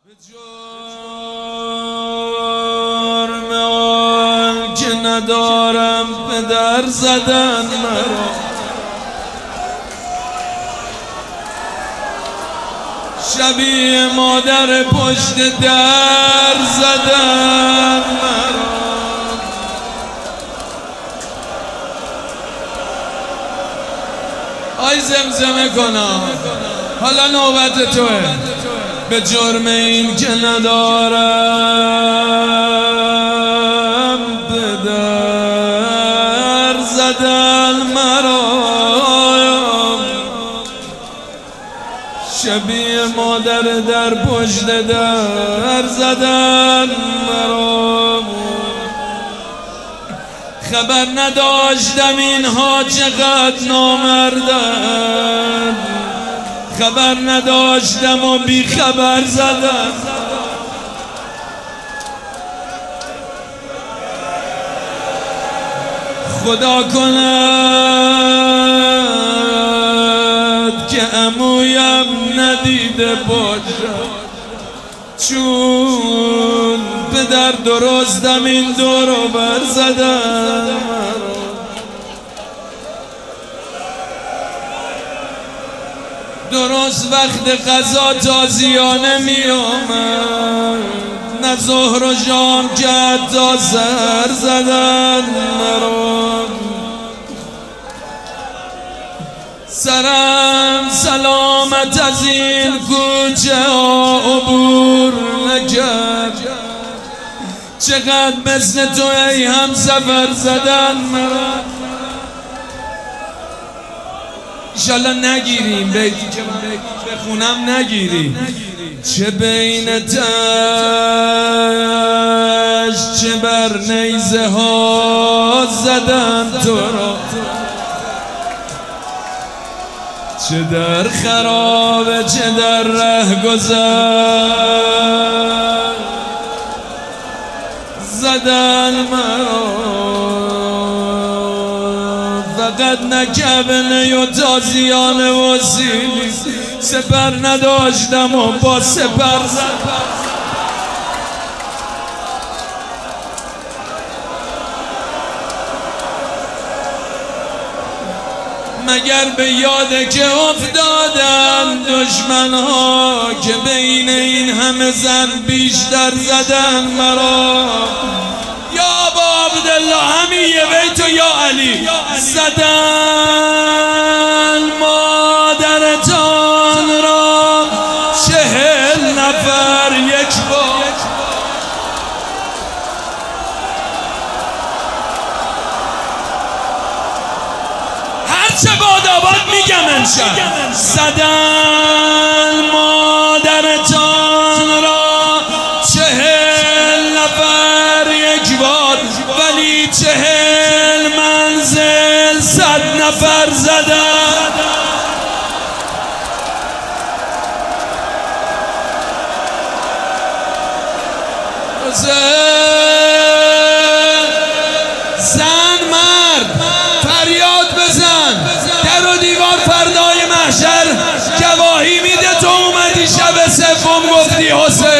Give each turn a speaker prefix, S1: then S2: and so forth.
S1: به جرم آن که ندارم پدر زدن مرا، شبیه مادر پشت در زدن مرا. آی زمزمه کنم حالا نوبت توه. به جرم این که ندارم پدر زدن مرا، شبیه مادر در پشت در زدن مرا. خبر نداشتم اینها چقدر نامردن، خبر نداشتم و بی خبر زدم. خدا کند که عمویم ندیده باشد، چون پدر درستم این دور و بر زدم. درست وقت غذا تازیانه می آمد، نه ظهر و شام که تا سر زدن مرا. سرم سلامت از این کوچه ها عبور نکرد، چقدر مثل تو ای هم سفر زدن مرا. انشالله نگیریم بیتی که من بخونم نگیری. چه بین تشت چه بر نیزه ها زدن تو را، چه در خرابه چه در رهگذر زدن مرا. فقط نکبنه و تازیانه و سیلی، سپر نداشتم و با سپر زدم. مگر به یاده که افتادن دشمن ها که بین این همه زن بیشتر زدن مرا. یا ابا عبدالله همین یه بیت و یا علی زدن مادرتان را 40 نفر یک بار. هرچه باد آباد میگم امشب. زدن مادرتان را 40 نفر یک بار، ولی 40 منزل 100 نفر زدن. زن مرد فریاد بزن، در و دیوار فردای محشر گواهی میده تو اومدی شب سوم گفتی حسین.